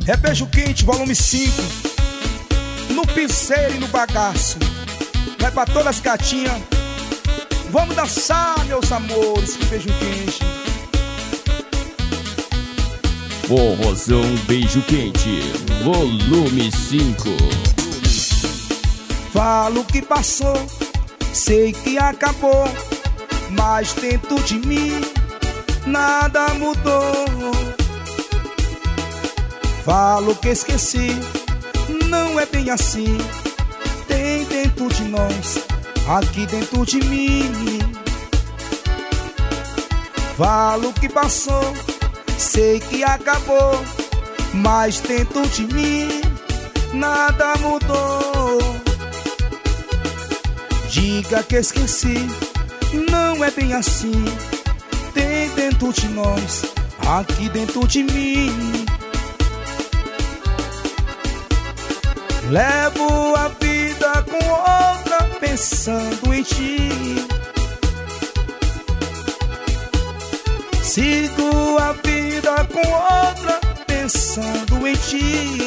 É Beijo Quente, volume 5. No piseiro e no bagaço. Vai pra todas as gatinhas. Vamos dançar, meus amores, que beijo quente. Forrozão Beijo Quente, volume 5. Falo que passou, sei que acabou, mas dentro de mim nada mudou. Falo que esqueci, não é bem assim. Tem dentro de nós, aqui dentro de mim. Falo que passou, sei que acabou, mas dentro de mim nada mudou. Diga que esqueci, não é bem assim. Tem dentro de nós, aqui dentro de mim. Levo a vida com outra, pensando em ti. Sigo a vida com outra, pensando em ti.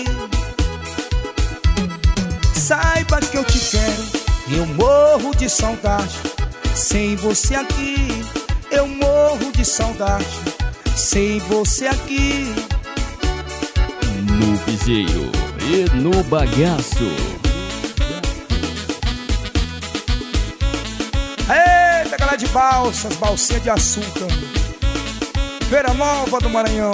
Saiba que eu te quero, eu morro de saudade. Sem você aqui, eu morro de saudade. Sem você aqui. No piseiro e no bagaço. Eita, galera de balsas, balsinha de açúcar. Feira Nova do Maranhão.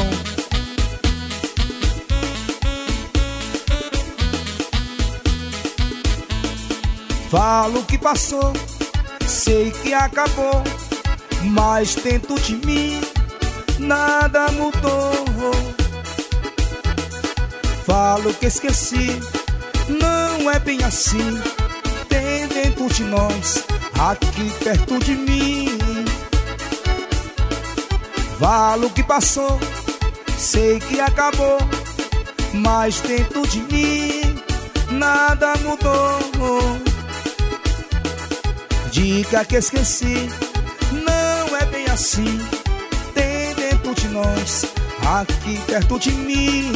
Falo que passou, sei que acabou, mas dentro de mim nada mudou. Falo que esqueci, não é bem assim. Tem dentro de nós, aqui perto de mim. Falo que passou, sei que acabou, mas dentro de mim nada mudou. Diga que esqueci, não é bem assim. Tem dentro de nós, aqui perto de mim.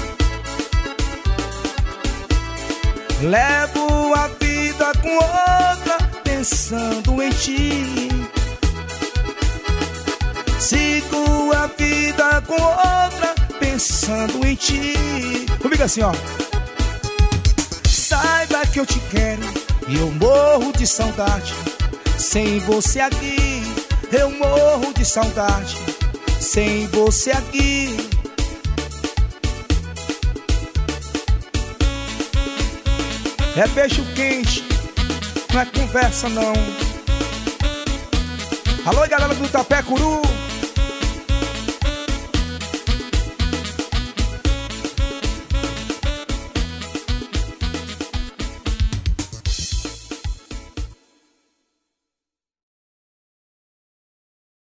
Levo a vida com outra, pensando em ti. Sigo a vida com outra, pensando em ti. Comigo assim, ó. Saiba que eu te quero e eu morro de saudade. Sem você aqui, eu morro de saudade. Sem você aqui. É beijo quente, não é conversa não. Alô, galera do Itapé Curu.